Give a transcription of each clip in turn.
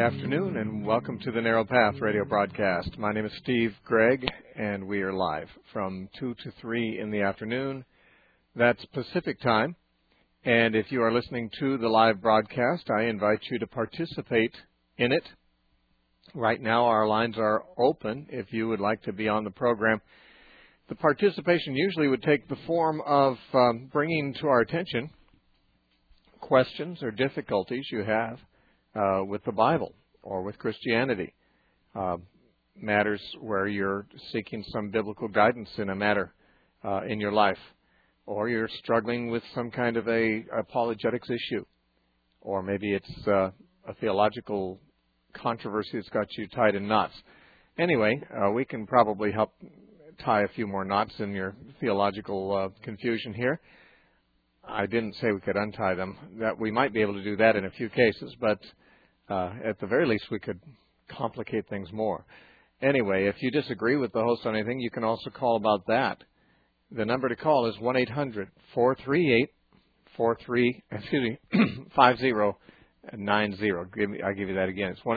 afternoon, and welcome to the Narrow Path radio broadcast. My name is Steve Gregg, and we are live from 2 to 3 in the afternoon. That's Pacific time. And if you are listening to the live broadcast, I invite you to participate in it. Right now, our lines are open if you would like to be on the program. The participation usually would take the form of bringing to our attention questions or difficulties you have with the Bible or with Christianity, matters where you're seeking some biblical guidance in a matter in your life, or you're struggling with some kind of a apologetics issue, or maybe it's a theological controversy that's got you tied in knots. Anyway, we can probably help tie a few more knots in your theological confusion here. I didn't say we could untie them. That we might be able to do that in a few cases, but at the very least we could complicate things more. Anyway, if you disagree with the host on anything, you can also call about that. The number to call is 1-800-438-5090. I'll give you that again. It's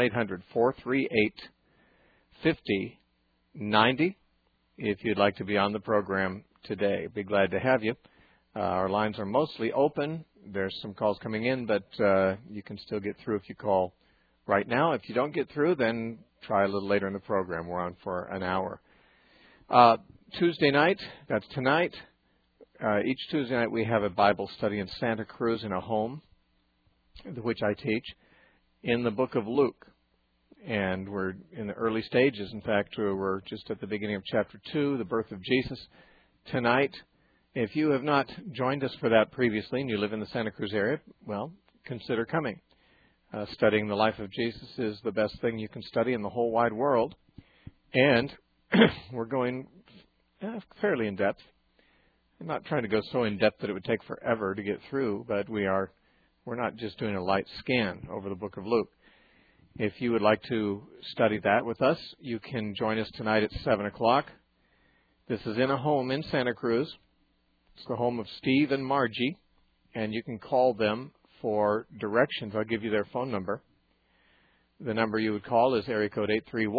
1-800-438-5090 if you'd like to be on the program today. Be glad to have you. Our lines are mostly open. There's some calls coming in, but you can still get through if you call right now. If you don't get through, then try a little later in the program. We're on for an hour. Tuesday night, that's tonight. Each Tuesday night we have a Bible study in Santa Cruz in a home, which I teach, in the book of Luke. And we're in the early stages. In fact, we're just at the beginning of chapter 2, the birth of Jesus. Tonight, if you have not joined us for that previously and you live in the Santa Cruz area, well, consider coming. Studying the life of Jesus is the best thing you can study in the whole wide world. And we're going fairly in-depth. I'm not trying to go so in-depth that it would take forever to get through, but we're not just doing a light scan over the book of Luke. If you would like to study that with us, you can join us tonight at 7 o'clock. This is in a home in Santa Cruz. It's the home of Steve and Margie, and you can call them for directions. I'll give you their phone number. The number you would call is area code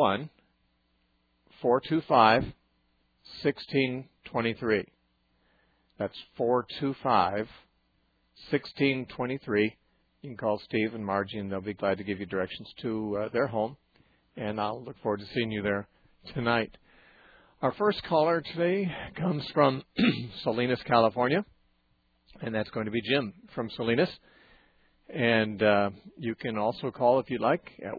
831-425-1623. That's 425-1623. You can call Steve and Margie, and they'll be glad to give you directions to their home, and I'll look forward to seeing you there tonight. Our first caller today comes from Salinas, California, and that's going to be Jim from Salinas. And you can also call, if you'd like, at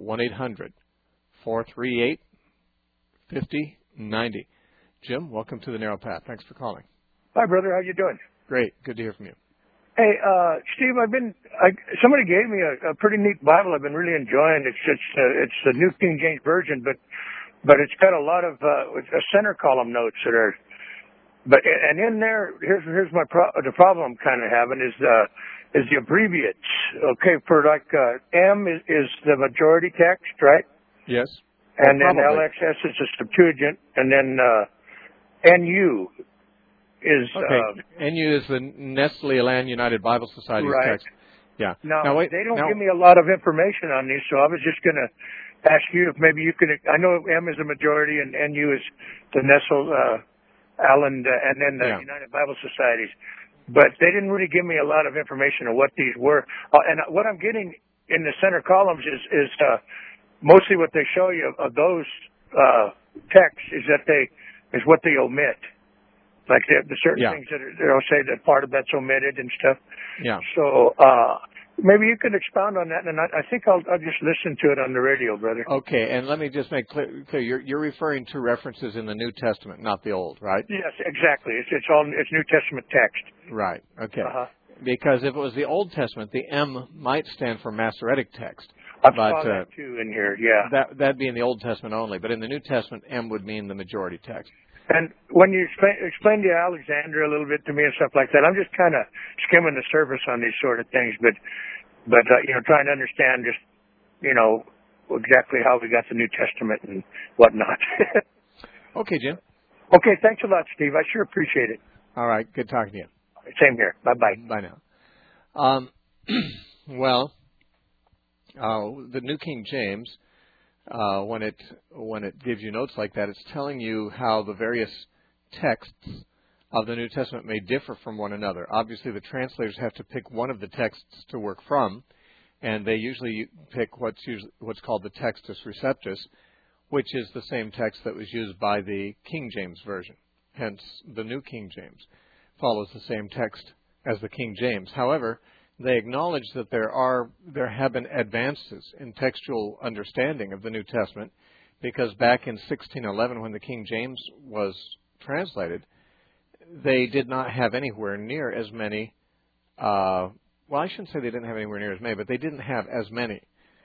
1-800-438-5090. Jim, welcome to the Narrow Path. Thanks for calling. Hi, brother. How you doing? Great. Good to hear from you. Hey, Steve, somebody gave me a pretty neat Bible I've been really enjoying. It's the New King James Version, but it's got a lot of center column notes that are. And in there, here's the problem I'm kind of having is the abbreviates. Okay, for like M is the majority text, right? Yes. And then LXS is the Septuagint, and then NU is NU is the Nestle Aland United Bible Society text. Yeah. Now they don't give me a lot of information on these, so I was just going to ask you if maybe you could. I know M is a majority and NU is the Nestle Aland and then the United Bible Societies, but they didn't really give me a lot of information on what these were. And what I'm getting in the center columns is mostly what they show you of those texts is what they omit. Like the certain things that they'll say that part of that's omitted and stuff. Yeah. So maybe you could expound on that, and I think I'll just listen to it on the radio, brother. Okay, and let me just make clear you're referring to references in the New Testament, not the Old, right? Yes, exactly. It's New Testament text. Right. Okay. Because if it was the Old Testament, the M might stand for Masoretic text. I saw that too in here. Yeah. That'd be in the Old Testament only, but in the New Testament, M would mean the majority text. And when you explain the Alexandria a little bit to me and stuff like that, I'm just kind of skimming the surface on these sort of things, but trying to understand just, exactly how we got the New Testament and whatnot. Okay, Jim. Okay, thanks a lot, Steve. I sure appreciate it. All right, good talking to you. Same here. Bye-bye. Bye now. Well, The New King James, when it gives you notes like that, it's telling you how the various texts of the New Testament may differ from one another. Obviously, the translators have to pick one of the texts to work from, and they usually pick what's called the Textus Receptus, which is the same text that was used by the King James Version. Hence, the New King James follows the same text as the King James. However, they acknowledge that there have been advances in textual understanding of the New Testament, because back in 1611, when the King James was translated, they did not have anywhere near as many, well, I shouldn't say they didn't have anywhere near as many, but they didn't have as many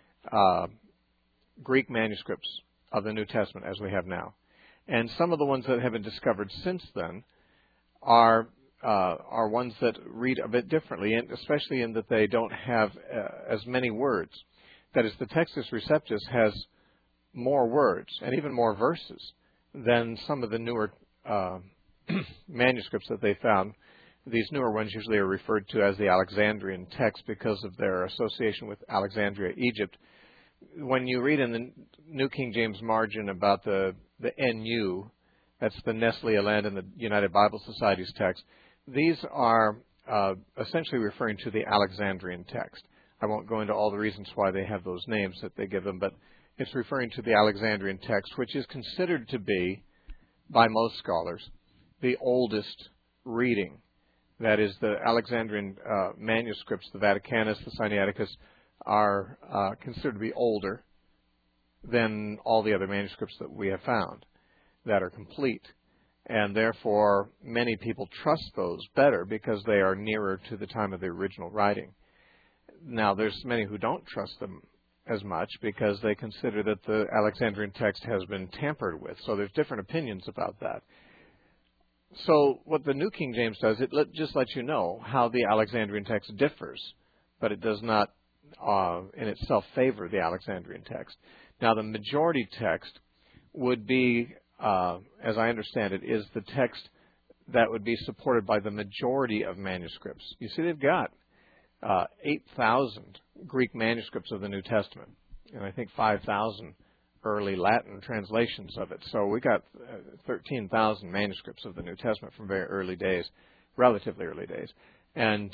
Greek manuscripts of the New Testament as we have now. And some of the ones that have been discovered since then are ones that read a bit differently, and especially in that they don't have as many words. That is, the Textus Receptus has more words and even more verses than some of the newer manuscripts that they found. These newer ones usually are referred to as the Alexandrian text because of their association with Alexandria, Egypt. When you read in the New King James margin about the NU, that's the Nestle Aland and the United Bible Society's text, these are essentially referring to the Alexandrian text. I won't go into all the reasons why they have those names that they give them, but it's referring to the Alexandrian text, which is considered to be, by most scholars, the oldest reading. That is, the Alexandrian manuscripts, the Vaticanus, the Sinaiticus, are considered to be older than all the other manuscripts that we have found that are complete. And therefore, many people trust those better because they are nearer to the time of the original writing. Now, there's many who don't trust them as much because they consider that the Alexandrian text has been tampered with. So there's different opinions about that. So what the New King James does, it just lets you know how the Alexandrian text differs, but it does not in itself favor the Alexandrian text. Now, the majority text would be, as I understand it, is the text that would be supported by the majority of manuscripts. You see, they've got 8,000 Greek manuscripts of the New Testament, and I think 5,000 early Latin translations of it. So we got 13,000 manuscripts of the New Testament from very early days, relatively early days. And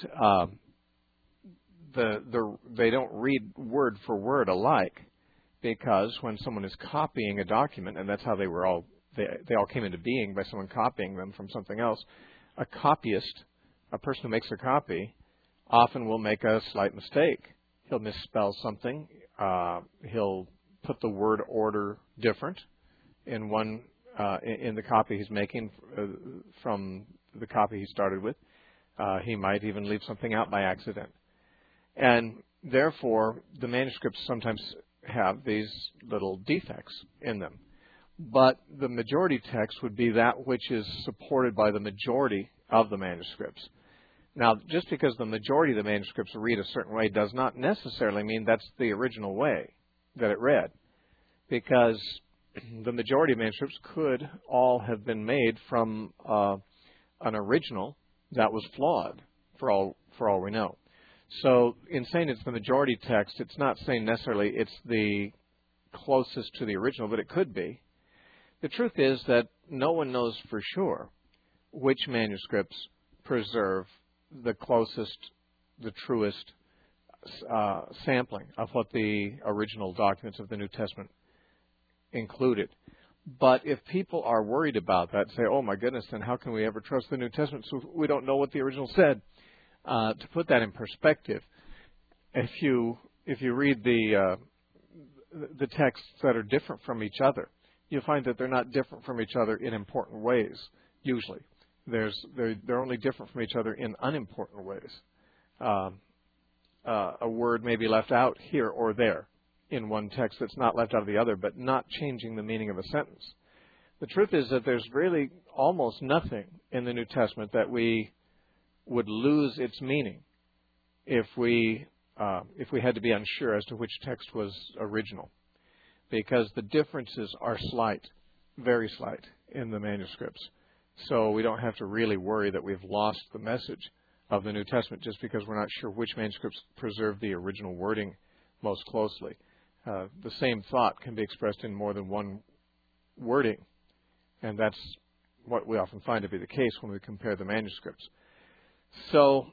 they don't read word for word alike, because when someone is copying a document, and that's how they all came into being, by someone copying them from something else, a copyist, a person who makes a copy, often will make a slight mistake. He'll misspell something. He'll put the word order different in the copy he's making from the copy he started with. He might even leave something out by accident. And therefore, the manuscripts sometimes have these little defects in them. But the majority text would be that which is supported by the majority of the manuscripts. Now, just because the majority of the manuscripts read a certain way does not necessarily mean that's the original way that it read, because the majority of manuscripts could all have been made from an original that was flawed, for all we know. So in saying it's the majority text, it's not saying necessarily it's the closest to the original, but it could be. The truth is that no one knows for sure which manuscripts preserve the closest, the truest sampling of what the original documents of the New Testament included. But if people are worried about that, say, oh my goodness, then how can we ever trust the New Testament so we don't know what the original said? To put that in perspective, if you read the texts that are different from each other, you'll find that they're not different from each other in important ways. Usually, they're only different from each other in unimportant ways. A word may be left out here or there in one text that's not left out of the other, but not changing the meaning of a sentence. The truth is that there's really almost nothing in the New Testament that we would lose its meaning if we had to be unsure as to which text was original, because the differences are slight, very slight, in the manuscripts. So we don't have to really worry that we've lost the message of the New Testament just because we're not sure which manuscripts preserve the original wording most closely. The same thought can be expressed in more than one wording, and that's what we often find to be the case when we compare the manuscripts. So,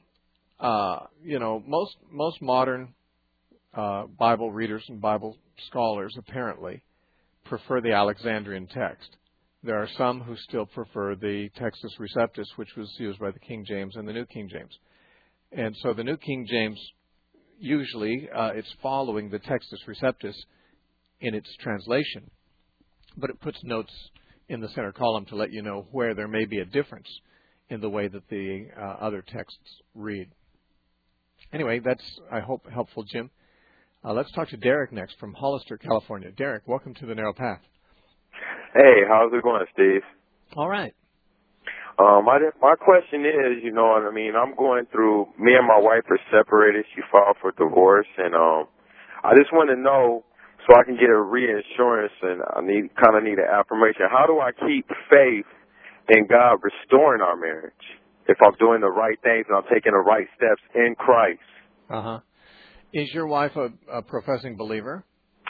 most modern Bible readers and Bible scholars apparently prefer the Alexandrian text. There are some who still prefer the Textus Receptus, which was used by the King James and the New King James. And so the New King James, usually it's following the Textus Receptus in its translation, but it puts notes in the center column to let you know where there may be a difference in the way that the other texts read. Anyway, that's, I hope, helpful, Jim. Let's talk to Derek next from Hollister, California. Derek, welcome to The Narrow Path. Hey, how's it going, Steve? All right. My question is, you know what I mean, I'm going through, me and my wife are separated. She filed for divorce, and I just want to know, so I can get a reassurance, and I need an affirmation. How do I keep faith in God restoring our marriage if I'm doing the right things and I'm taking the right steps in Christ? Uh-huh. Is your wife a professing believer?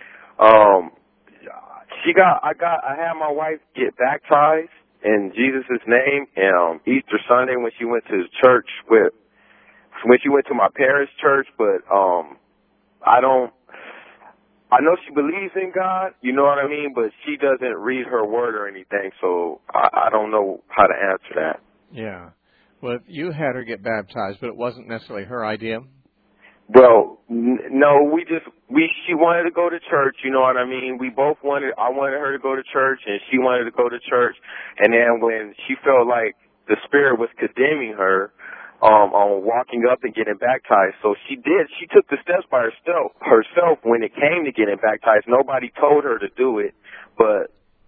I had my wife get baptized in Jesus' name, Easter Sunday when she went to church when she went to my parents' church, but I know she believes in God, you know what I mean, but she doesn't read her word or anything, so I don't know how to answer that. Yeah. Well, you had her get baptized, but it wasn't necessarily her idea? Well, no, she wanted to go to church, you know what I mean? I wanted her to go to church, and she wanted to go to church, and then when she felt like the Spirit was condemning her on walking up and getting baptized, so she took the steps by herself when it came to getting baptized. Nobody told her to do it, but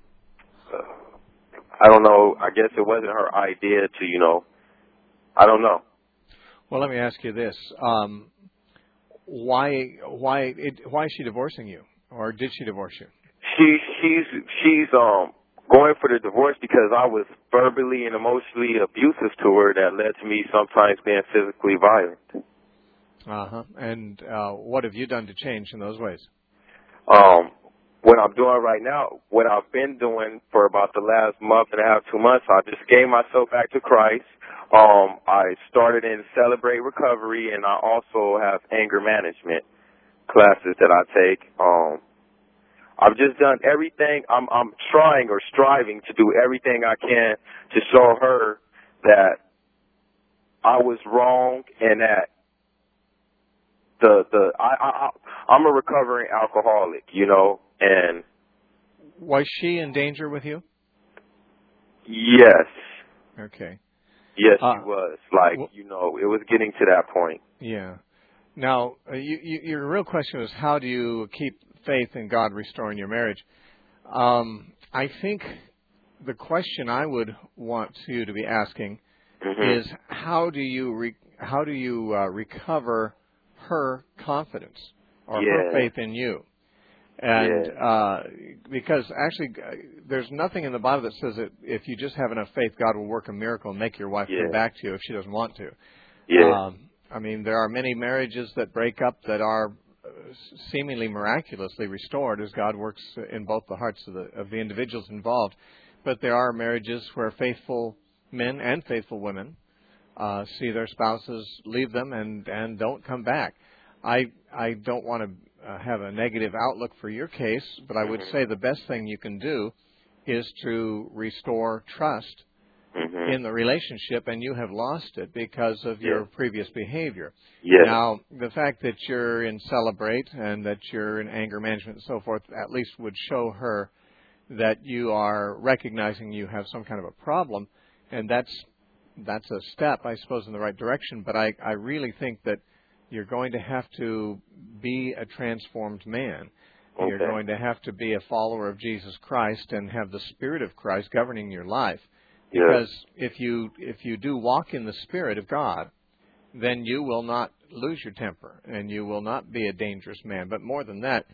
I don't know, I guess it wasn't her idea to, I don't know. Well, let me ask you this. Why is she divorcing you, or did she divorce you? She's going for the divorce because I was verbally and emotionally abusive to her that led to me sometimes being physically violent. Uh-huh. And what have you done to change in those ways? What I'm doing right now, what I've been doing for about the last month and a half, 2 months, I just gave myself back to Christ. I started in Celebrate Recovery, and I also have anger management classes that I take. I've just done everything. I'm trying or striving to do everything I can to show her that I was wrong and that I'm a recovering alcoholic, and was she in danger with you? Yes. Okay. Yes, she was. It was getting to that point. Yeah. Now, your real question was, how do you keep faith in God restoring your marriage? I think the question I would want you to be asking is, how do you recover her confidence or her faith in you? And because actually there's nothing in the Bible that says that if you just have enough faith, God will work a miracle and make your wife come back to you if she doesn't want to. Yeah. I mean, there are many marriages that break up that are seemingly miraculously restored as God works in both the hearts of the individuals involved. But there are marriages where faithful men and faithful women see their spouses leave them and don't come back. I don't want to have a negative outlook for your case, but I would say the best thing you can do is to restore trust in the relationship, and you have lost it because of your previous behavior. Now, the fact that you're in Celebrate and that you're in anger management and so forth at least would show her that you are recognizing you have some kind of a problem, and that's a step, I suppose, in the right direction. But I really think that you're going to have to be a transformed man. Okay. You're going to have to be a follower of Jesus Christ and have the Spirit of Christ governing your life. Because if you do walk in the Spirit of God, then you will not lose your temper and you will not be a dangerous man. But more than that,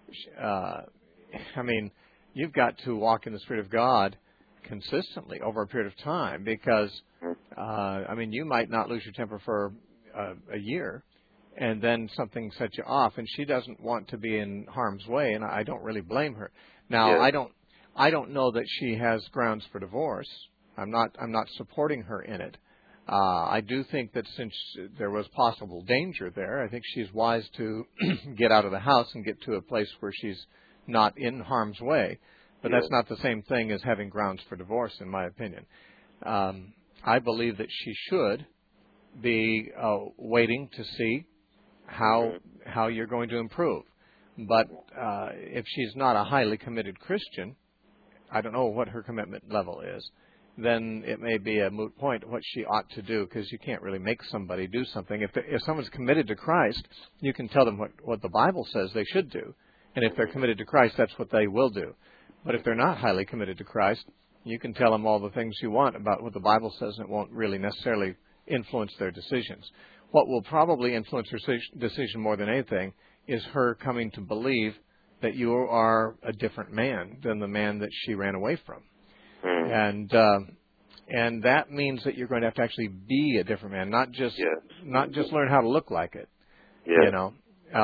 you've got to walk in the Spirit of God consistently over a period of time because, you might not lose your temper for a year, and then something sets you off, and she doesn't want to be in harm's way, and I don't really blame her. Now, I don't know that she has grounds for divorce. I'm not supporting her in it. I do think that since there was possible danger there, I think she's wise to get out of the house and get to a place where she's not in harm's way. But that's not the same thing as having grounds for divorce, in my opinion. I believe that she should be waiting to see how you're going to improve. But if she's not a highly committed Christian, I don't know what her commitment level is, then it may be a moot point what she ought to do, because you can't really make somebody do something. If someone's committed to Christ, you can tell them what the Bible says they should do. And if they're committed to Christ, that's what they will do. But if they're not highly committed to Christ, you can tell them all the things you want about what the Bible says, and it won't really necessarily influence their decisions. What will probably influence her decision more than anything is her coming to believe that you are a different man than the man that she ran away from. And that means that you're going to have to actually be a different man, not just learn how to look like it. You know.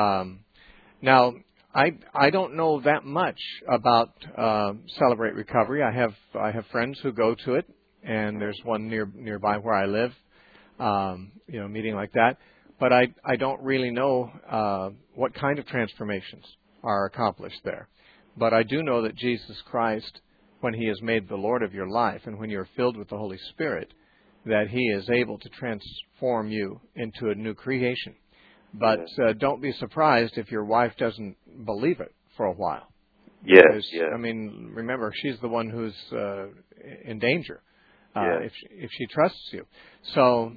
Now, I don't know that much about Celebrate Recovery. I have friends who go to it, and there's one nearby where I live. Meeting like that. But I don't really know what kind of transformations are accomplished there. But I do know that Jesus Christ, when He is made the Lord of your life, and when you're filled with the Holy Spirit, that He is able to transform you into a new creation. But don't be surprised if your wife doesn't believe it for a while. Yes. I mean, remember, she's the one who's in danger if she trusts you. So,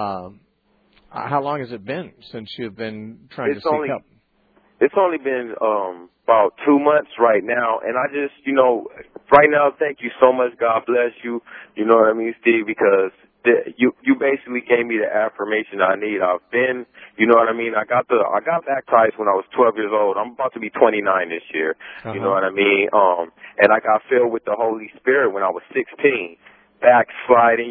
how long has it been since you've been trying to seek help? It's only been about 2 months right now, and I just, right now, thank you so much. God bless you. You know what I mean, Steve, because you basically gave me the affirmation I need. I've been, you know what I mean. I got baptized when I was 12 years old. I'm about to be 29 this year. You know what I mean. And I got filled with the Holy Spirit when I was 16. Backsliding,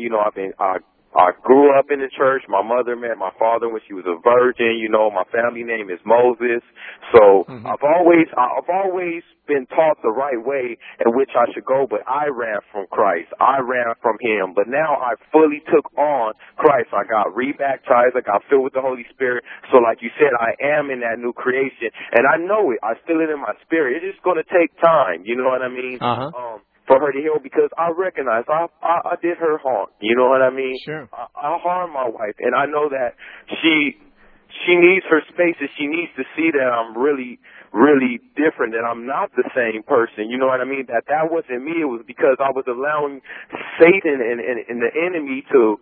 I grew up in the church. My mother met my father when she was a virgin. My family name is Moses. So I've always been taught the right way in which I should go, but I ran from Christ. I ran from Him. But now I fully took on Christ. I got rebaptized. I got filled with the Holy Spirit. So like you said, I am in that new creation, and I know it. I feel it in my spirit. It's just going to take time. You know what I mean? For her to heal, because I recognize I did her harm. You know what I mean? Sure. I harmed my wife, and I know that she needs her spaces. She needs to see that I'm really, really different, that I'm not the same person. You know what I mean? That wasn't me. It was because I was allowing Satan and the enemy to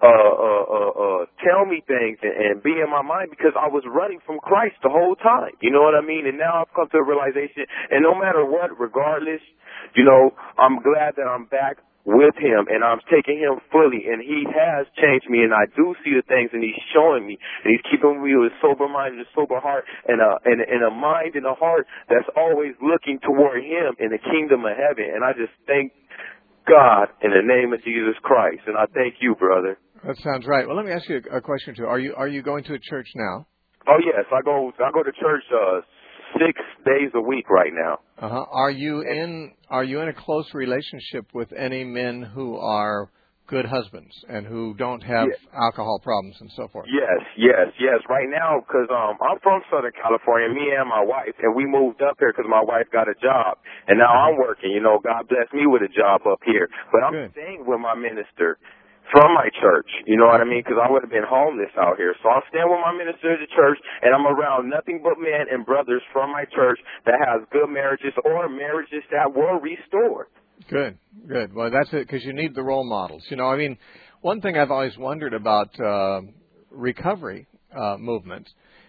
tell me things and be in my mind, because I was running from Christ the whole time. You know what I mean? And now I've come to a realization, and no matter what, regardless, I'm glad that I'm back with Him, and I'm taking Him fully, and He has changed me, and I do see the things, and He's showing me, and He's keeping me with a sober mind and a sober heart, and a mind and a heart that's always looking toward Him in the kingdom of heaven. And I just thank God in the name of Jesus Christ, and I thank you, brother. That sounds right. Well, let me ask you a question or two. Are you going to a church now? Oh yes, I go to church 6 days a week right now. Are you in a close relationship with any men who are good husbands and who don't have alcohol problems and so forth? Yes. Right now, because I'm from Southern California, me and my wife, and we moved up here because my wife got a job, and now I'm working. God bless me with a job up here, but I'm staying with my minister from my church, you know what I mean? Because I would have been homeless out here. So I'm staying with my minister at the church, and I'm around nothing but men and brothers from my church that has good marriages or marriages that were restored. Good. Well, that's it, because you need the role models. One thing I've always wondered about recovery movements,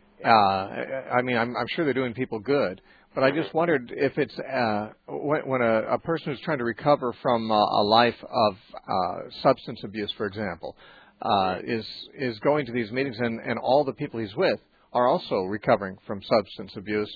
I'm sure they're doing people good, but I just wondered if it's when a person who's trying to recover from a life of substance abuse, for example, is going to these meetings, and all the people he's with are also recovering from substance abuse.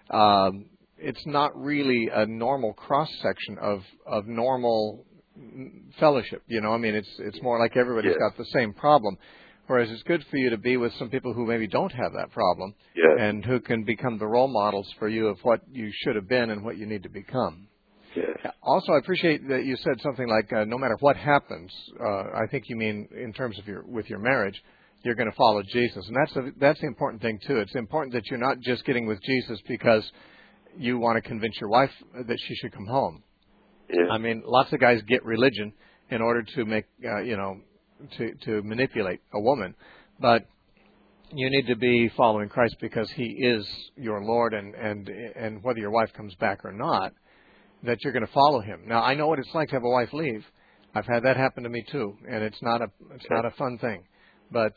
It's not really a normal cross-section of normal fellowship. It's more like everybody's got the same problem. Whereas it's good for you to be with some people who maybe don't have that problem, Yes. and who can become the role models for you of what you should have been and what you need to become. Yes. Also, I appreciate that you said something like, no matter what happens, I think you mean in terms of with your marriage, you're going to follow Jesus. And that's the important thing, too. It's important that you're not just getting with Jesus because you want to convince your wife that she should come home. Yes. I mean, lots of guys get religion in order to make, to manipulate a woman. But you need to be following Christ because He is your Lord, and whether your wife comes back or not, that you're going to follow Him. Now, I know what it's like to have a wife leave. I've had that happen to me too, and it's not a fun thing. But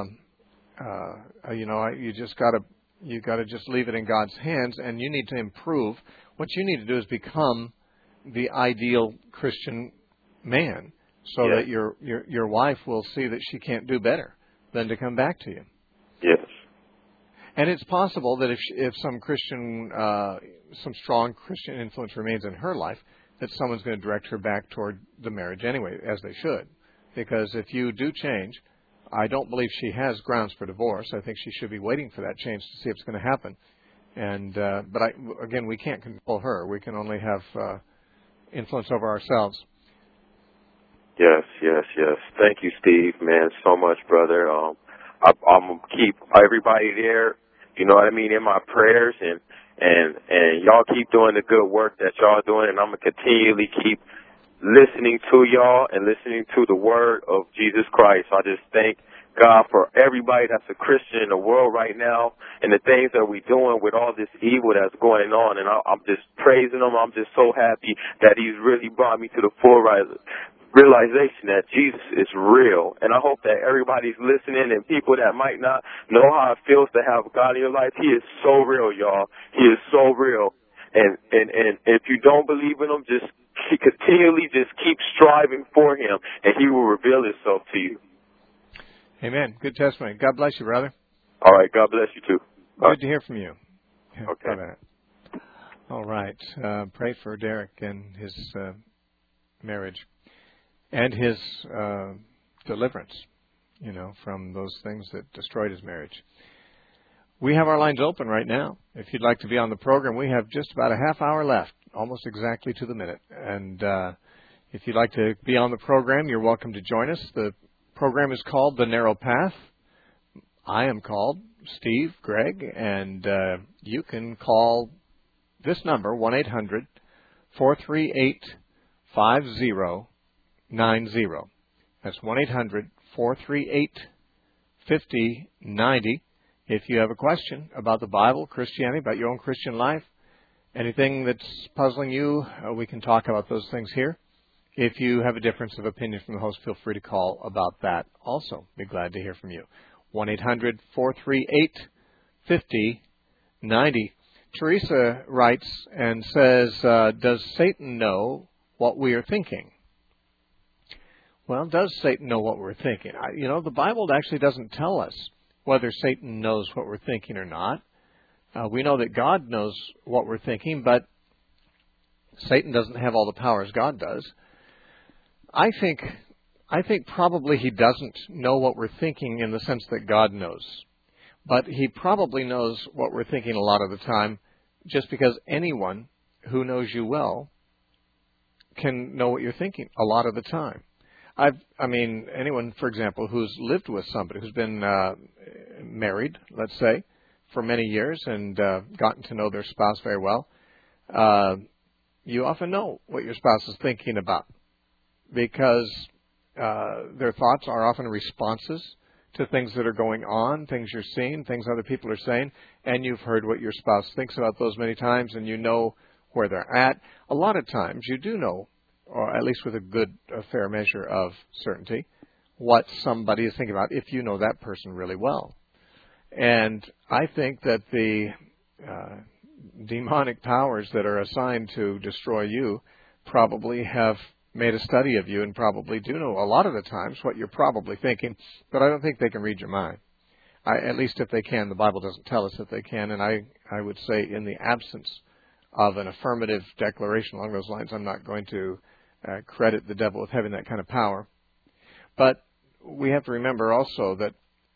you just gotta just leave it in God's hands, and you need to improve. What you need to do is become the ideal Christian man, so that your wife will see that she can't do better than to come back to you. Yes. And it's possible that if some strong Christian influence remains in her life, that someone's going to direct her back toward the marriage anyway, as they should. Because if you do change, I don't believe she has grounds for divorce. I think she should be waiting for that change to see if it's going to happen. And but again, we can't control her. We can only have influence over ourselves. Yes. Thank you, Steve, man, so much, brother. I'm gonna keep everybody there, you know what I mean, in my prayers, and y'all keep doing the good work that y'all doing, and I'm gonna continually keep listening to y'all and listening to the word of Jesus Christ. I just thank God for everybody that's a Christian in the world right now, and the things that we're doing with all this evil that's going on. And I'm just praising Him. I'm just so happy that He's really brought me to the full realization that Jesus is real. And I hope that everybody's listening, and people that might not know how it feels to have God in your life. He is so real, y'all. He is so real. And if you don't believe in Him, just continually just keep striving for Him, and He will reveal Himself to you. Amen. Good testimony. God bless you, brother. All right. God bless you, too. Good to hear from you. Okay. All right. Pray for Derek and his marriage and his deliverance, from those things that destroyed his marriage. We have our lines open right now. If you'd like to be on the program, we have just about a half hour left, almost exactly to the minute. And if you'd like to be on the program, you're welcome to join us. The program is called The Narrow Path. I am called Steve Gregg, and you can call this number, 1-800-438-5090. That's 1-800-438-5090. If you have a question about the Bible, Christianity, about your own Christian life, anything that's puzzling you, we can talk about those things here. If you have a difference of opinion from the host, feel free to call about that also. Be glad to hear from you. 1-800-438-5090. Teresa writes and says, does Satan know what we are thinking? Well, does Satan know what we're thinking? The Bible actually doesn't tell us whether Satan knows what we're thinking or not. We know that God knows what we're thinking, but Satan doesn't have all the powers God does. I think probably he doesn't know what we're thinking in the sense that God knows. But he probably knows what we're thinking a lot of the time, just because anyone who knows you well can know what you're thinking a lot of the time. Anyone, for example, who's lived with somebody who's been married, let's say, for many years and gotten to know their spouse very well, you often know what your spouse is thinking about, because their thoughts are often responses to things that are going on, things you're seeing, things other people are saying, and you've heard what your spouse thinks about those many times, and you know where they're at. A lot of times you do know, or at least with a fair measure of certainty, what somebody is thinking about if you know that person really well. And I think that the demonic powers that are assigned to destroy you probably have made a study of you and probably do know a lot of the times what you're probably thinking, but I don't think they can read your mind. At least if they can. The Bible doesn't tell us if they can, and I would say in the absence of an affirmative declaration along those lines, I'm not going to credit the devil with having that kind of power. But we have to remember also that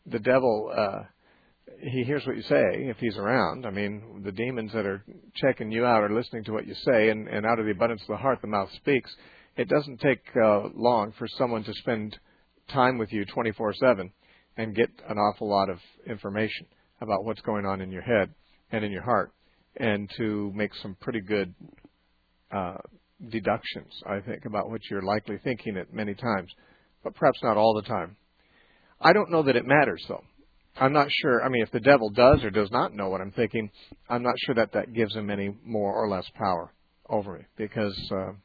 the devil, he hears what you say if he's around. I mean, the demons that are checking you out are listening to what you say, and out of the abundance of the heart, the mouth speaks. It doesn't take long for someone to spend time with you 24/7 and get an awful lot of information about what's going on in your head and in your heart, and to make some pretty good deductions, I think, about what you're likely thinking at many times, but perhaps not all the time. I don't know that it matters, though. I'm not sure. I mean, if the devil does or does not know what I'm thinking, I'm not sure that gives him any more or less power over me, because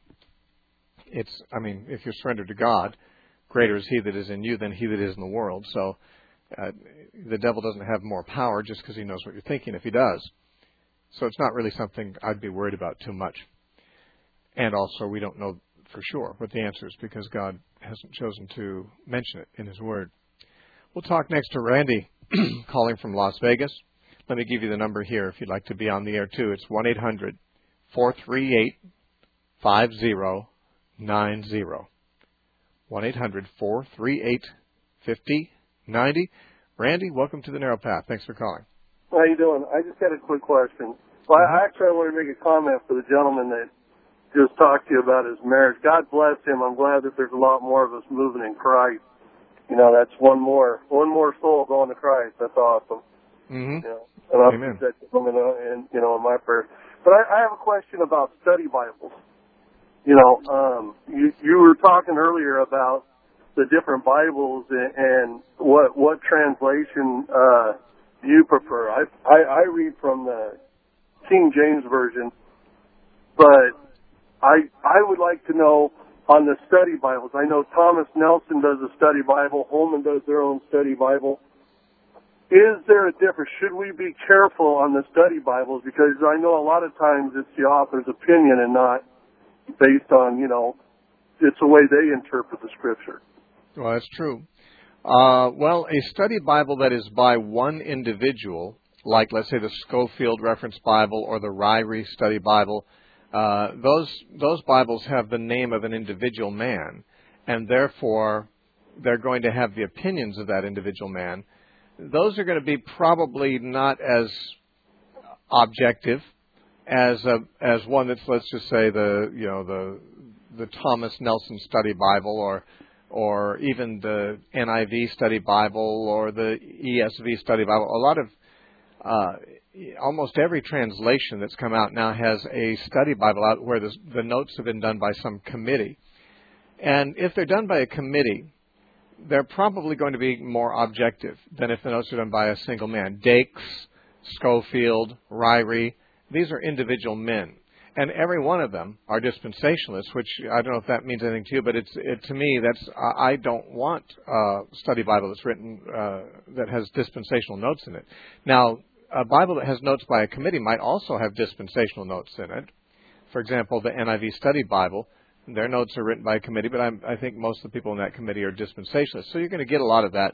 if you're surrendered to God, greater is he that is in you than he that is in the world. So the devil doesn't have more power just because he knows what you're thinking, if he does. So it's not really something I'd be worried about too much. And also, we don't know for sure what the answer is, because God hasn't chosen to mention it in his word. We'll talk next to Randy, calling from Las Vegas. Let me give you the number here if you'd like to be on the air too. It's 1-800-438-5090. 1-800-438-5090. Randy, welcome to the Narrow Path. Thanks for calling. How you doing? I just had a quick question. Well, I want to make a comment for the gentleman that just talked to you about his marriage. God bless him. I'm glad that there's a lot more of us moving in Christ. You know, that's one more soul going to Christ. That's awesome. Mm-hmm. You know, and I'll Amen. keep that in my prayer. But I have a question about study Bibles. You know, you were talking earlier about the different Bibles and what translation you prefer. I read from the King James Version, but I would like to know on the study Bibles. I know Thomas Nelson does a study Bible. Holman does their own study Bible. Is there a difference? Should we be careful on the study Bibles? Because I know a lot of times it's the author's opinion and not based on, it's the way they interpret the Scripture. Well, that's true. Well, a study Bible that is by one individual, like, let's say, the Scofield Reference Bible or the Ryrie Study Bible, those Bibles have the name of an individual man, and therefore they're going to have the opinions of that individual man. Those are going to be probably not as objective as one that's, let's just say, the Thomas Nelson Study Bible, or even the NIV Study Bible or the ESV Study Bible. A lot of almost every translation that's come out now has a study Bible out where the notes have been done by some committee. And if they're done by a committee, they're probably going to be more objective than if the notes are done by a single man. Dakes, Scofield, Ryrie, these are individual men. And every one of them are dispensationalists, which I don't know if that means anything to you, but to me, I don't want a study Bible that's written that has dispensational notes in it. Now, a Bible that has notes by a committee might also have dispensational notes in it. For example, the NIV Study Bible, their notes are written by a committee, but I think most of the people in that committee are dispensationalists. So you're going to get a lot of that.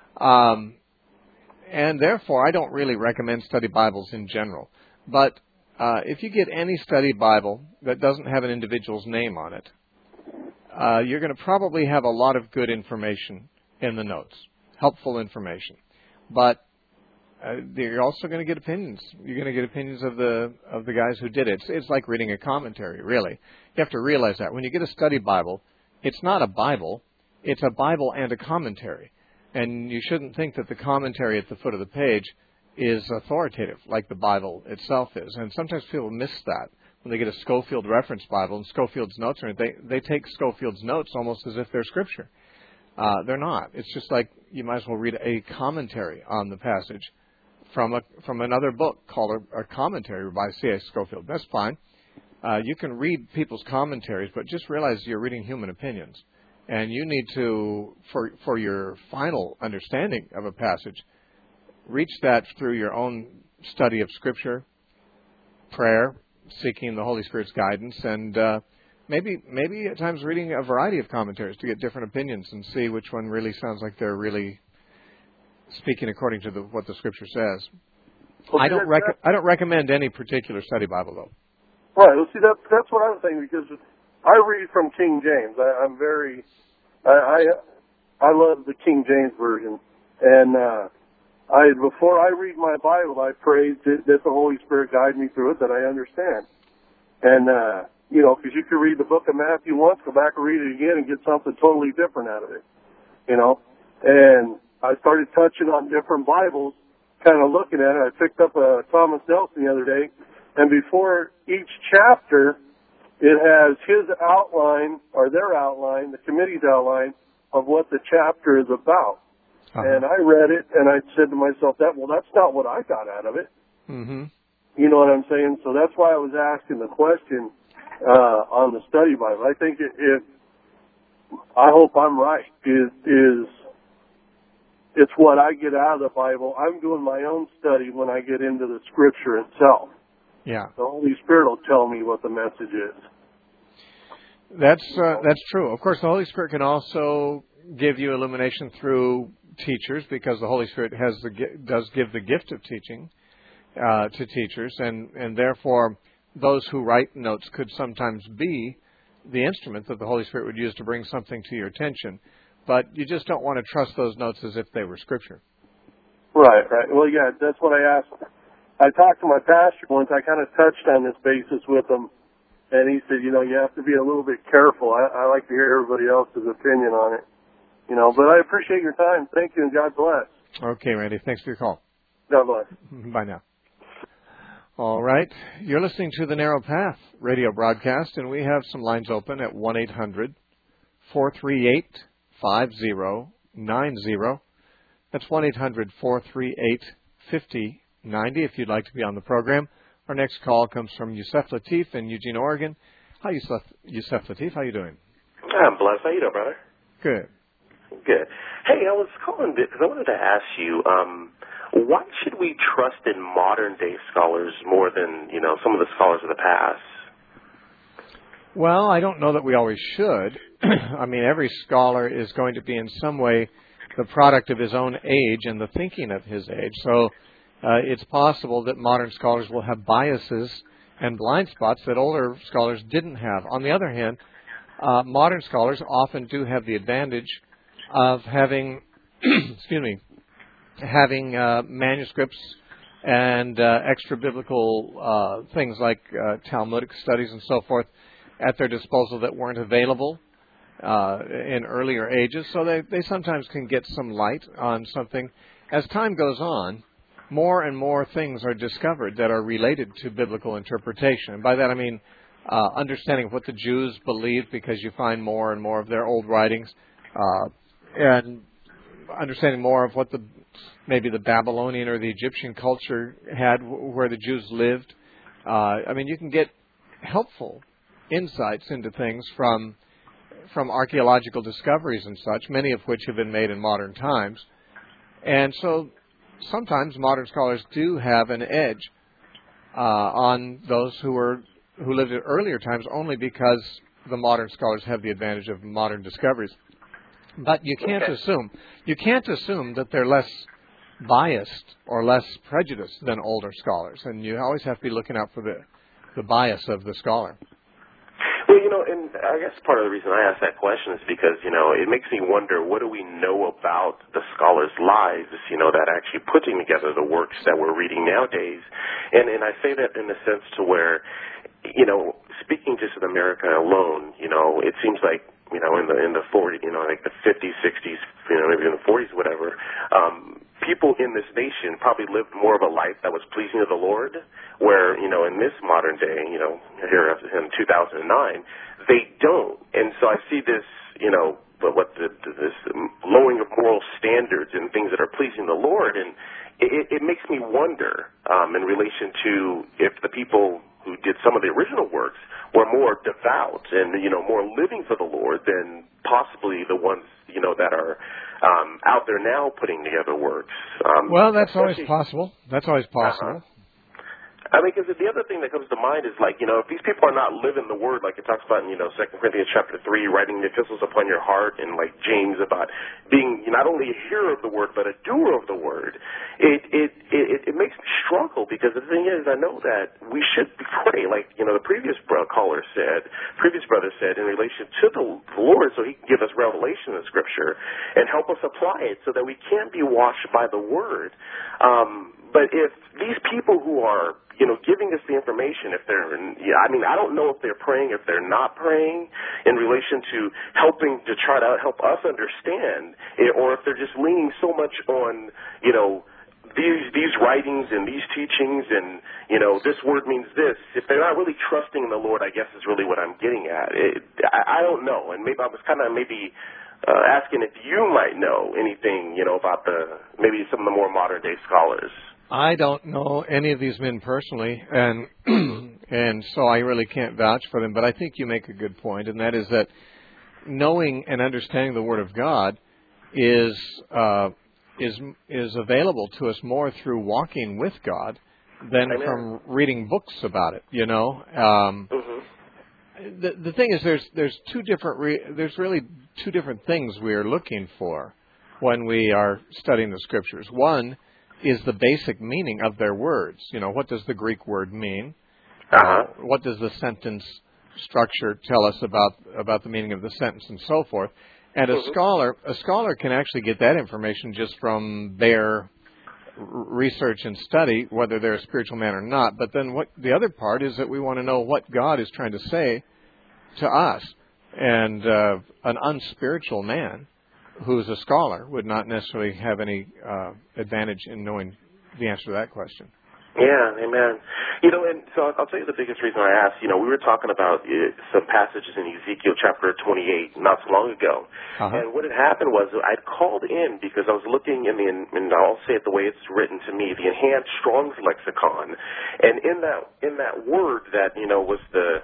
And therefore, I don't really recommend study Bibles in general. But if you get any study Bible that doesn't have an individual's name on it, you're going to probably have a lot of good information in the notes, helpful information. But you're also going to get opinions. You're going to get opinions of the guys who did it. It's like reading a commentary, really. You have to realize that when you get a study Bible, it's not a Bible. It's a Bible and a commentary. And you shouldn't think that the commentary at the foot of the page is authoritative, like the Bible itself is. And sometimes people miss that when they get a Scofield Reference Bible and Scofield's notes are in it. They take Scofield's notes almost as if they're Scripture. They're not. It's just like you might as well read a commentary on the passage from another book called a commentary by C.A. Scofield. That's fine. You can read people's commentaries, but just realize you're reading human opinions. And you need to, for your final understanding of a passage, reach that through your own study of Scripture, prayer, seeking the Holy Spirit's guidance, and maybe at times reading a variety of commentaries to get different opinions and see which one really sounds like they're really speaking according to what the Scripture says. Well, I don't recommend any particular study Bible, though. Right. Well, see, that's what I'm saying, because I read from King James. I love the King James Version. And before I read my Bible, I pray that the Holy Spirit guide me through it, that I understand. And, because you could read the book of Matthew once, go back and read it again and get something totally different out of it, And I started touching on different Bibles, kind of looking at it. I picked up a Thomas Nelson the other day, and before each chapter, it has his outline, or their outline, the committee's outline, of what the chapter is about. Uh-huh. And I read it, and I said to myself, that's not what I got out of it. Mm-hmm. You know what I'm saying? So that's why I was asking the question on the study Bible. I think I hope I'm right, it's what I get out of the Bible. I'm doing my own study when I get into the Scripture itself. Yeah. The Holy Spirit will tell me what the message is. That's true. Of course, the Holy Spirit can also give you illumination through teachers, because the Holy Spirit does give the gift of teaching to teachers, and therefore those who write notes could sometimes be the instrument that the Holy Spirit would use to bring something to your attention. But you just don't want to trust those notes as if they were Scripture. Right. Well, yeah, that's what I asked. I talked to my pastor once. I kind of touched on this basis with him, and he said, you have to be a little bit careful. I like to hear everybody else's opinion on it. But I appreciate your time. Thank you, and God bless. Okay, Randy. Thanks for your call. God bless. Bye now. All right. You're listening to the Narrow Path radio broadcast, and we have some lines open at 1-800-438-5090. That's 1-800-438-5090 if you'd like to be on the program. Our next call comes from Yusef Latif in Eugene, Oregon. Hi, Yusef Latif. How you doing? I'm blessed. How you doing, brother? Good. Good. Hey, I was calling because I wanted to ask you, why should we trust in modern-day scholars more than, some of the scholars of the past? Well, I don't know that we always should. I mean, every scholar is going to be in some way the product of his own age and the thinking of his age. So it's possible that modern scholars will have biases and blind spots that older scholars didn't have. On the other hand, modern scholars often do have the advantage of having, having manuscripts and extra biblical things like Talmudic studies and so forth at their disposal that weren't available in earlier ages. So they sometimes can get some light on something. As time goes on, more and more things are discovered that are related to biblical interpretation. And by that I mean understanding what the Jews believed, because you find more and more of their old writings, and understanding more of what maybe the Babylonian or the Egyptian culture had, where the Jews lived. I mean, you can get helpful insights into things from archaeological discoveries and such, many of which have been made in modern times. And so sometimes modern scholars do have an edge on those who lived in earlier times, only because the modern scholars have the advantage of modern discoveries. But you can't assume that they're less biased or less prejudiced than older scholars, and you always have to be looking out for the bias of the scholar. Well, and I guess part of the reason I ask that question is because, it makes me wonder, what do we know about the scholars' lives, that actually putting together the works that we're reading nowadays? And I say that in the sense to where, speaking just in America alone, it seems like, in the 40s, like the 50s, 60s, maybe in the 40s, whatever, people in this nation probably lived more of a life that was pleasing to the Lord, where, in this modern day, here in 2009, they don't. And so I see this, this lowering of moral standards and things that are pleasing the Lord, and it makes me wonder in relation to if the people who did some of the original works were more devout and, more living for the Lord than possibly the ones, that are out there now putting together works. Well, that's always possible. That's always possible. I mean, because the other thing that comes to mind is, like, you know, if these people are not living the word, like it talks about in, you know, 2 Corinthians chapter 3, writing the epistles upon your heart, and like James about being not only a hearer of the word, but a doer of the word, it makes me struggle, because the thing is, I know that we should pray, like, you know, the previous brother said, in relation to the Lord, so he can give us revelation in Scripture and help us apply it so that we can be washed by the word. But if these people who are, you know, giving us the information, if they're, I mean, I don't know if they're praying, if they're not praying in relation to helping to try to help us understand, or if they're just leaning so much on, you know, these writings and these teachings and, you know, this word means this. If they're not really trusting in the Lord, I guess is really what I'm getting at. I don't know, and maybe I was kind of asking if you might know anything, you know, about maybe some of the more modern day scholars. I don't know any of these men personally, and and so I really can't vouch for them. But I think you make a good point, and that is that knowing and understanding the Word of God is available to us more through walking with God than Amen. from reading books about it. You know, the thing is, there's really two different things we are looking for when we are studying the Scriptures. One is the basic meaning of their words. You know, what does the Greek word mean? What does the sentence structure tell us about the meaning of the sentence and so forth? And a scholar can actually get that information just from their research and study, whether they're a spiritual man or not. But then the other part is that we want to know what God is trying to say to us. And an unspiritual man who's a scholar would not necessarily have any advantage in knowing the answer to that question. Yeah, amen. You know, and so I'll tell you the biggest reason I asked. You know, we were talking about some passages in Ezekiel chapter 28 not so long ago. And what had happened was I'd called in because I was looking and I'll say it the way it's written to me, the Enhanced Strong's Lexicon. And in that word that, you know, was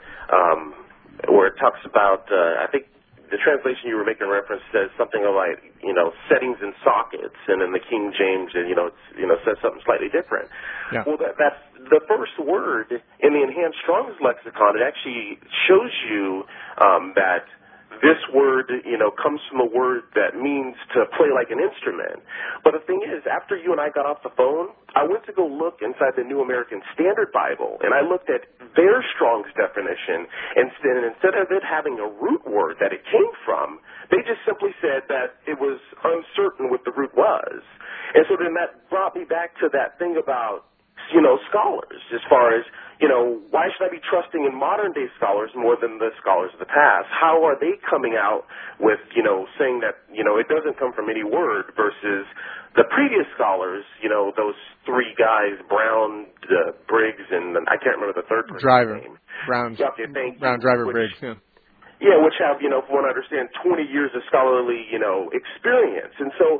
where it talks about, I think, the translation you were making reference says something like, you know, settings and sockets, and in the King James, says something slightly different. Yeah. Well, that's the first word in the Enhanced Strong's Lexicon. It actually shows you that this word, you know, comes from a word that means to play like an instrument. But the thing is, after you and I got off the phone, I went to go look inside the New American Standard Bible, and I looked at their Strong's definition, and instead of it having a root word that it came from, they just simply said that it was uncertain what the root was. And so then that brought me back to that thing about, you know, scholars, as far as, you know, why should I be trusting in modern-day scholars more than the scholars of the past? How are they coming out with, you know, saying that, you know, it doesn't come from any word versus the previous scholars, you know, those three guys, Brown, Briggs, and I can't remember the third person's name. Brown, Driver, Briggs, yeah. Yeah, which have, you know, from what I understand, 20 years of scholarly, you know, experience. And so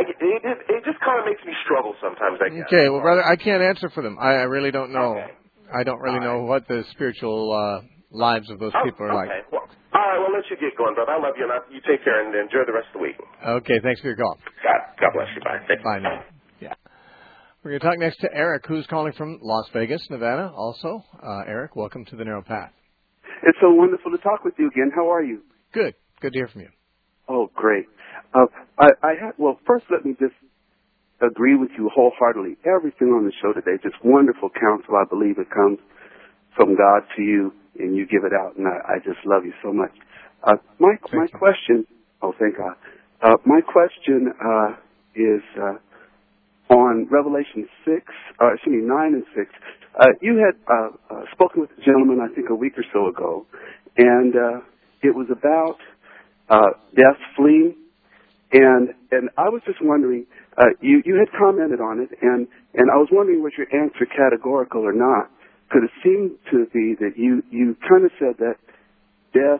it just kind of makes me struggle sometimes, I guess. Okay, well, brother, I can't answer for them. I really don't know. Okay. I don't really know what the spiritual lives of those people are like. Well, all right, well, let you get going, brother. I love you, and you take care and enjoy the rest of the week. Okay, thanks for your call. God bless you. Bye. Bye now. Yeah. We're going to talk next to Eric, who's calling from Las Vegas, Nevada, also. Eric, welcome to The Narrow Path. It's so wonderful to talk with you again. How are you? Good. Good to hear from you. Oh, great. Well, first let me just agree with you wholeheartedly. Everything on the show today, just wonderful counsel. I believe it comes from God to you, and you give it out, and I just love you so much. My question, thank God. My question is on Revelation 9 and 6. You had spoken with a gentleman, I think, a week or so ago, and it was about death fleeing. And I was just wondering, you had commented on it, and I was wondering was your answer categorical or not, because it seemed to be that you kind of said that death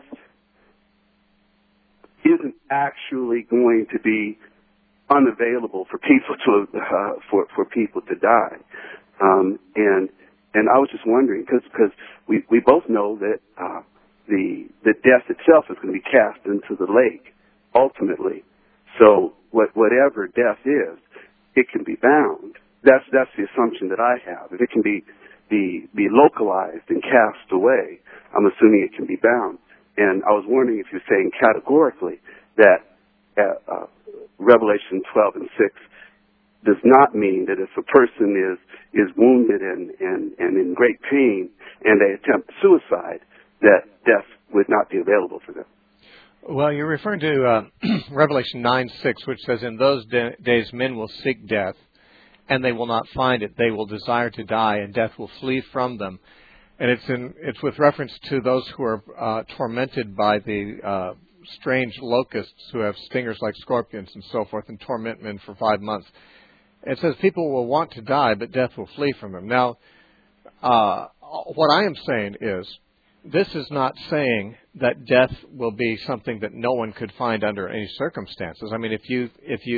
isn't actually going to be unavailable for people to die, and I was just wondering because we both know that the death itself is going to be cast into the lake ultimately. So whatever death is, it can be bound. That's the assumption that I have. If it can be be localized and cast away, I'm assuming it can be bound. And I was wondering if you're saying categorically that Revelation 12 and 6 does not mean that if a person is wounded and in great pain and they attempt suicide, that death would not be available for them. Well, you're referring to Revelation 9:6, which says, "In those days men will seek death, and they will not find it. They will desire to die, and death will flee from them." And it's with reference to those who are tormented by the strange locusts who have stingers like scorpions and so forth, and torment men for 5 months. It says people will want to die, but death will flee from them. Now, what I am saying is, this is not saying that death will be something that no one could find under any circumstances. I mean, if you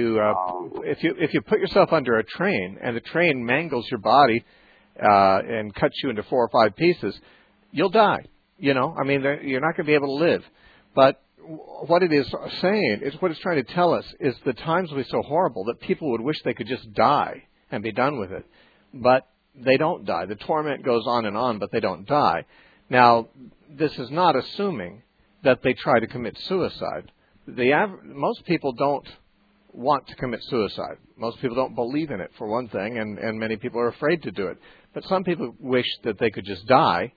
put yourself under a train and the train mangles your body and cuts you into 4 or 5 pieces, you'll die. You know, I mean, you're not going to be able to live. But what it is saying is, what it's trying to tell us is the times will be so horrible that people would wish they could just die and be done with it. But they don't die. The torment goes on, but they don't die. Now, this is not assuming that they try to commit suicide. Most people don't want to commit suicide. Most people don't believe in it, for one thing, and many people are afraid to do it. But some people wish that they could just die,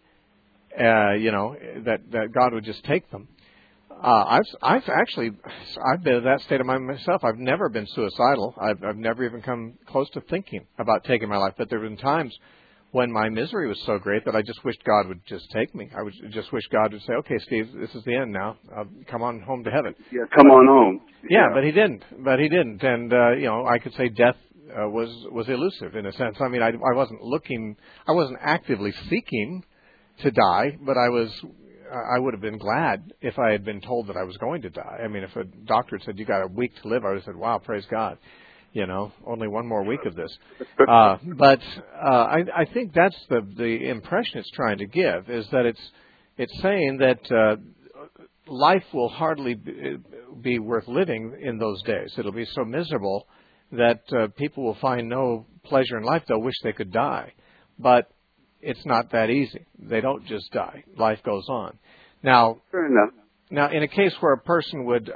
that God would just take them. I've been in that state of mind myself. I've never been suicidal. I've never even come close to thinking about taking my life. But there have been times when my misery was so great that I just wished God would just take me. I would just wish God would say, "Okay, Steve, this is the end now. Come on home to heaven." Yeah, come on home. Yeah, but he didn't. And I could say death was elusive in a sense. I mean, I wasn't actively seeking to die, but I would have been glad if I had been told that I was going to die. I mean, if a doctor had said, "You got a week to live," I would have said, "Wow, praise God. Only one more week of this." But I think that's the impression it's trying to give, is that it's saying that life will hardly be worth living in those days. It'll be so miserable that people will find no pleasure in life. They'll wish they could die. But it's not that easy. They don't just die. Life goes on. Now, fair enough. Now, in a case where a person would,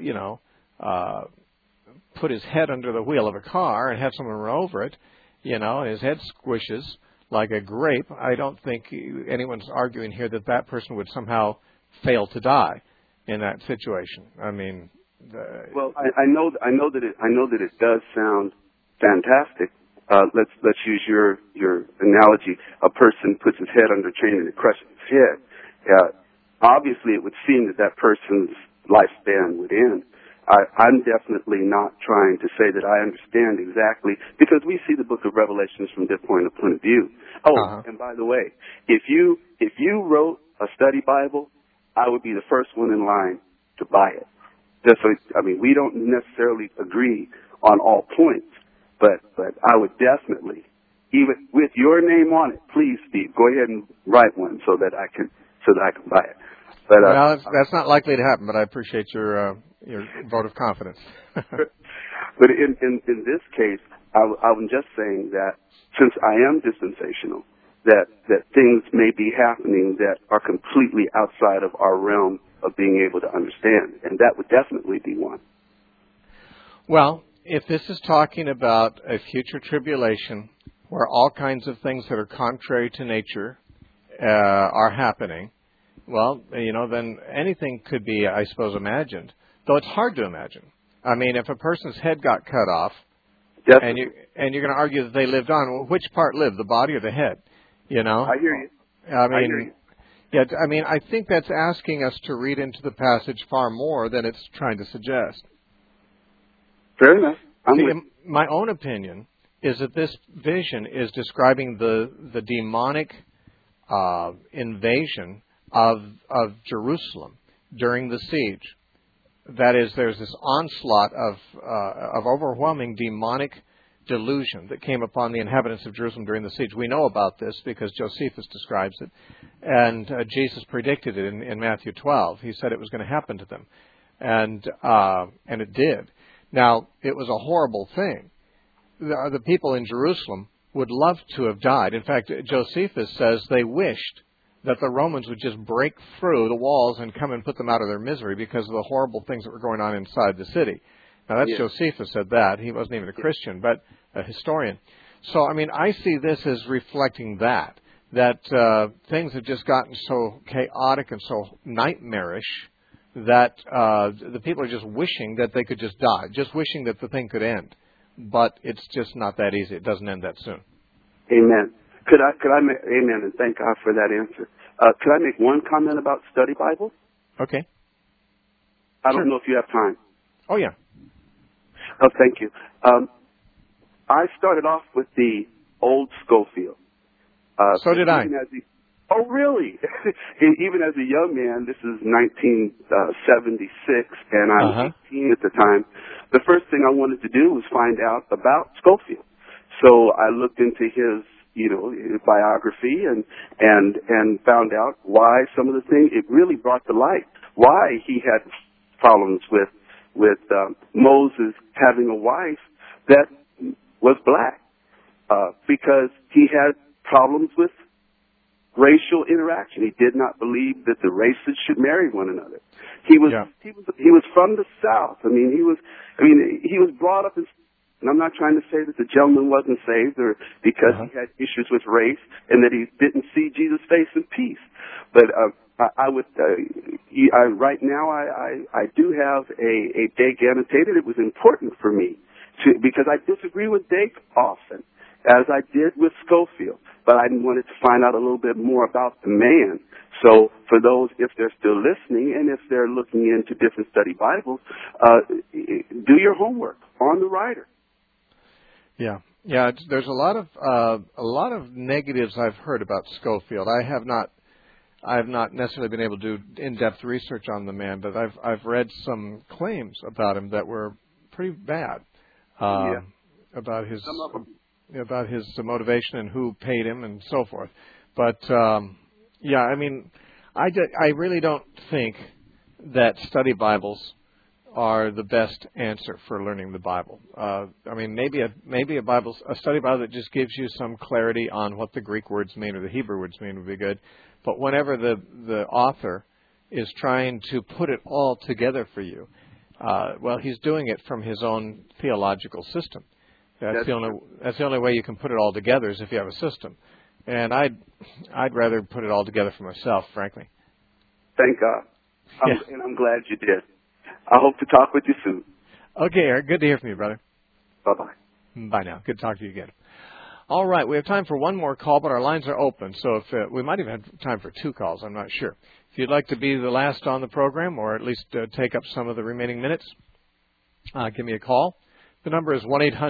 put his head under the wheel of a car and have someone run over it, and his head squishes like a grape, I don't think anyone's arguing here that person would somehow fail to die in that situation. I mean, well, I know that it does sound fantastic. Let's use your analogy. A person puts his head under a chain and it crushes his head. Obviously, it would seem that person's lifespan would end. I'm definitely not trying to say that I understand exactly, because we see the book of Revelations from this point of view. Oh, and by the way, if you wrote a study Bible, I would be the first one in line to buy it. We don't necessarily agree on all points, but I would definitely, even with your name on it, please, Steve, go ahead and write one so that I can buy it. But well, that's not likely to happen. But I appreciate your vote of confidence. But in this case, I'm just saying that since I am dispensational, that things may be happening that are completely outside of our realm of being able to understand, and that would definitely be one. Well, if this is talking about a future tribulation where all kinds of things that are contrary to nature are happening, well, then anything could be, I suppose, imagined. Though it's hard to imagine. I mean, if a person's head got cut off, and you're going to argue that they lived on, well, which part lived, the body or the head? I hear you. I mean, I hear you. Yeah, I think that's asking us to read into the passage far more than it's trying to suggest. Fair enough. My own opinion is that this vision is describing the demonic invasion of Jerusalem during the siege. That is, there's this onslaught of overwhelming demonic delusion that came upon the inhabitants of Jerusalem during the siege. We know about this because Josephus describes it, and Jesus predicted it in Matthew 12. He said it was going to happen to them, and it did. Now, it was a horrible thing. The people in Jerusalem would love to have died. In fact, Josephus says they wished that the Romans would just break through the walls and come and put them out of their misery because of the horrible things that were going on inside the city. Now, that's Josephus said that. He wasn't even a Christian, but a historian. So, I mean, I see this as reflecting that things have just gotten so chaotic and so nightmarish that the people are just wishing that they could just die, just wishing that the thing could end. But it's just not that easy. It doesn't end that soon. Amen. Could I make, amen, and thank God for that answer. Could I make one comment about study Bibles? Okay. I don't know if you have time. Oh, yeah. Oh, thank you. I started off with the old Scofield. So did I. Oh, really? Even as a young man, this is 1976, and I was 18 at the time. The first thing I wanted to do was find out about Scofield. So I looked into his biography and found out why some of the things, it really brought to light why he had problems with Moses having a wife that was black, because he had problems with racial interaction. He did not believe that the races should marry one another. He was from the South. I mean, he was brought up in. And I'm not trying to say that the gentleman wasn't saved or because he had issues with race and that he didn't see Jesus' face in peace. But right now I do have a date annotated. It was important for me because I disagree with Dake often, as I did with Scofield. But I wanted to find out a little bit more about the man. So for those, if they're still listening and if they're looking into different study Bibles, do your homework on the writer. Yeah. There's a lot of negatives I've heard about Scofield. I have not necessarily been able to do in-depth research on the man, but I've read some claims about him that were pretty bad. About his motivation and who paid him and so forth. But I mean, I really don't think that study Bibles are the best answer for learning the Bible. I mean, maybe a study Bible that just gives you some clarity on what the Greek words mean or the Hebrew words mean would be good. But whenever the author is trying to put it all together for you, he's doing it from his own theological system. That's the only way you can put it all together is if you have a system. And I'd rather put it all together for myself, frankly. Thank God. And I'm glad you did. I hope to talk with you soon. Okay, Eric. Good to hear from you, brother. Bye-bye. Bye now. Good to talk to you again. All right. We have time for one more call, but our lines are open. So if we might even have time for two calls. I'm not sure. If you'd like to be the last on the program or at least take up some of the remaining minutes, give me a call. The number is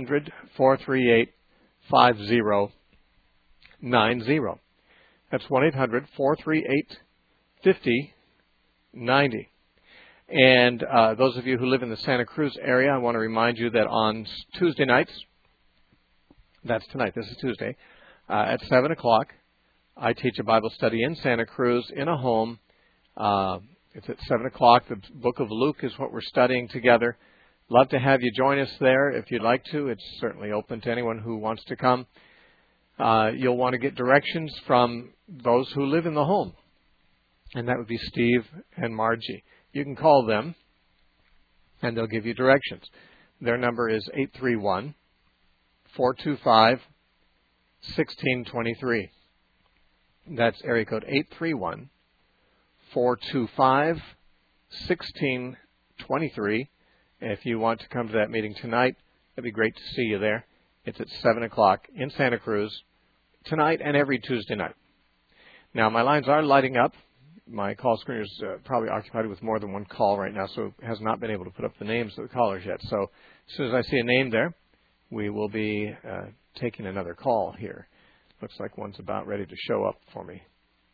1-800-438-5090. That's 1-800-438-5090. And those of you who live in the Santa Cruz area, I want to remind you that on Tuesday nights, that's tonight, this is Tuesday, at 7 o'clock, I teach a Bible study in Santa Cruz in a home. It's at 7 o'clock. The book of Luke is what we're studying together. Love to have you join us there if you'd like to. It's certainly open to anyone who wants to come. You'll want to get directions from those who live in the home, and that would be Steve and Margie. You can call them, and they'll give you directions. Their number is 831-425-1623. That's area code 831-425-1623. If you want to come to that meeting tonight, it'd be great to see you there. It's at 7 o'clock in Santa Cruz tonight and every Tuesday night. Now, my lines are lighting up. My call screener is probably occupied with more than one call right now, so has not been able to put up the names of the callers yet. So as soon as I see a name there, we will be taking another call here. Looks like one's about ready to show up for me.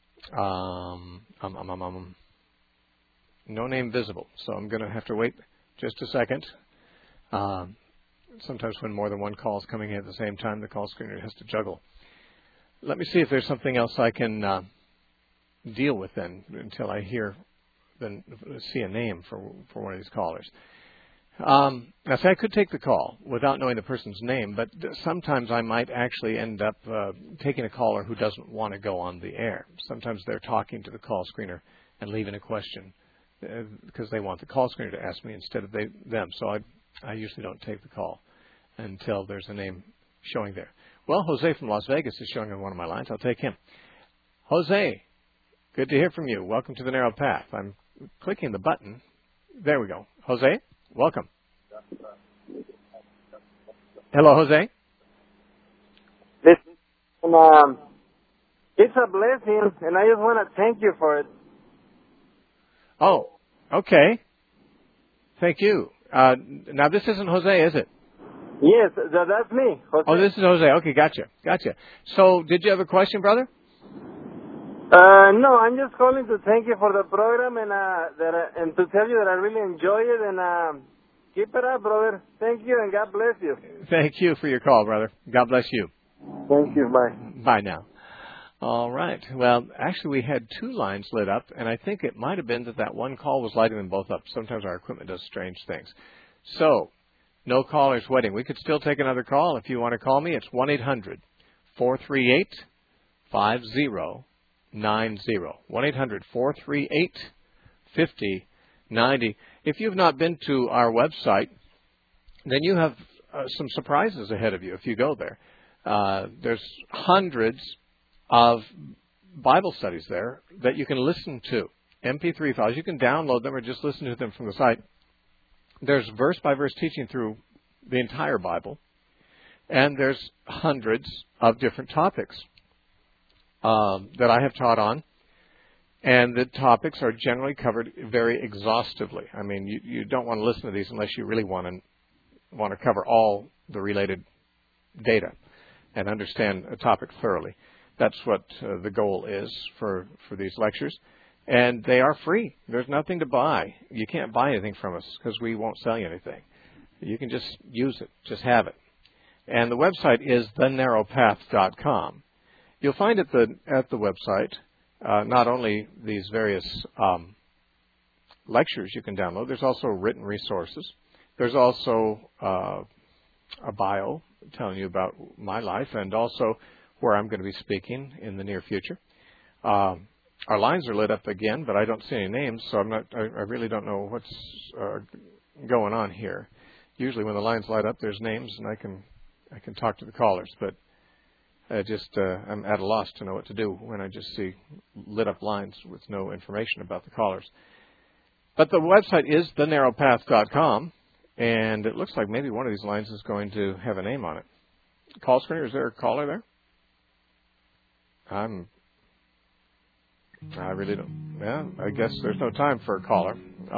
No name visible, so I'm going to have to wait just a second. Sometimes when more than one call is coming in at the same time, the call screener has to juggle. Let me see if there's something else I can deal with then until I see a name for one of these callers. Now, see, I could take the call without knowing the person's name, but sometimes I might actually end up taking a caller who doesn't want to go on the air. Sometimes they're talking to the call screener and leaving a question because they want the call screener to ask me instead of them. So I usually don't take the call until there's a name showing there. Well, Jose from Las Vegas is showing on one of my lines. I'll take him. Jose, good to hear from you. Welcome to the Narrow Path. I'm clicking the button. There we go. Jose, welcome. Hello, Jose. Listen, it's a blessing, and I just want to thank you for it. Oh, okay. Thank you. Now, this isn't Jose, is it? Yes, that's me, Jose. Oh, this is Jose. Okay, gotcha. So, did you have a question, brother? No, I'm just calling to thank you for the program and to tell you that I really enjoy it, and keep it up, brother. Thank you, and God bless you. Thank you for your call, brother. God bless you. Thank you. Bye. Bye now. All right. Well, actually, we had two lines lit up, and I think it might have been that one call was lighting them both up. Sometimes our equipment does strange things. So, no callers waiting. We could still take another call. If you want to call me, it's 1-800-438-5090. 1-800-438-5090. If you've not been to our website, then you have some surprises ahead of you if you go there. There's hundreds of Bible studies there that you can listen to. MP3 files. You can download them or just listen to them from the site. There's verse-by-verse teaching through the entire Bible. And there's hundreds of different topics that I have taught on. And the topics are generally covered very exhaustively. I mean, you don't want to listen to these unless you really want to cover all the related data and understand a topic thoroughly. That's what the goal is for these lectures. And they are free. There's nothing to buy. You can't buy anything from us because we won't sell you anything. You can just use it, just have it. And the website is thenarrowpath.com. You'll find at the website not only these various lectures you can download, there's also written resources. There's also a bio telling you about my life and also where I'm going to be speaking in the near future. Our lines are lit up again, but I don't see any names, so I really don't know what's going on here. Usually when the lines light up, there's names, and I can talk to the callers, but I'm at a loss to know what to do when I just see lit up lines with no information about the callers. But the website is thenarrowpath.com, and it looks like maybe one of these lines is going to have a name on it. Call screener, is there a caller there? I really don't. Yeah, I guess there's no time for a caller.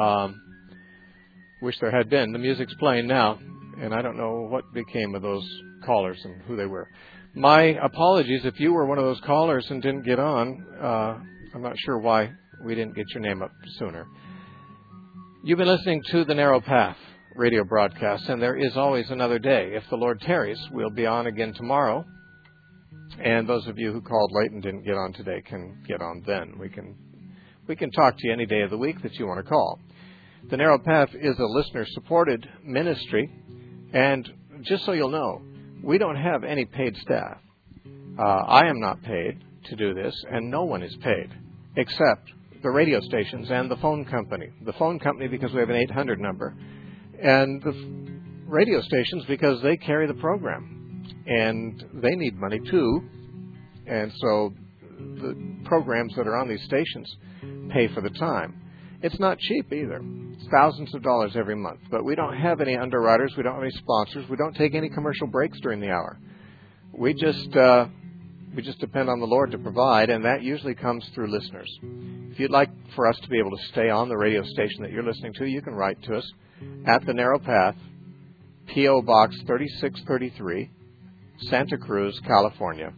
Wish there had been. The music's playing now, and I don't know what became of those callers and who they were. My apologies if you were one of those callers and didn't get on. I'm not sure why we didn't get your name up sooner. You've been listening to the Narrow Path radio broadcast, and there is always another day. If the Lord tarries, we'll be on again tomorrow. And those of you who called late and didn't get on today can get on then. We can talk to you any day of the week that you want to call. The Narrow Path is a listener-supported ministry, and just so you'll know, we don't have any paid staff. I am not paid to do this, and no one is paid, except the radio stations and the phone company. The phone company because we have an 800 number, and the radio stations because they carry the program. And they need money, too. And so the programs that are on these stations pay for the time. It's not cheap, either. It's thousands of dollars every month. But we don't have any underwriters. We don't have any sponsors. We don't take any commercial breaks during the hour. We just depend on the Lord to provide, and that usually comes through listeners. If you'd like for us to be able to stay on the radio station that you're listening to, you can write to us at The Narrow Path, P.O. Box 3633, Santa Cruz, California,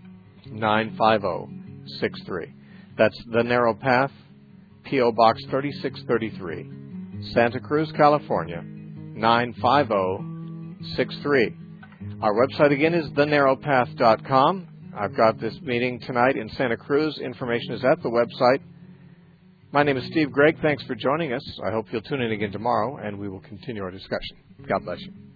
95063. That's The Narrow Path, P.O. Box 3633, Santa Cruz, California, 95063. Our website again is thenarrowpath.com. I've got this meeting tonight in Santa Cruz. Information is at the website. My name is Steve Gregg. Thanks for joining us. I hope you'll tune in again tomorrow, and we will continue our discussion. God bless you.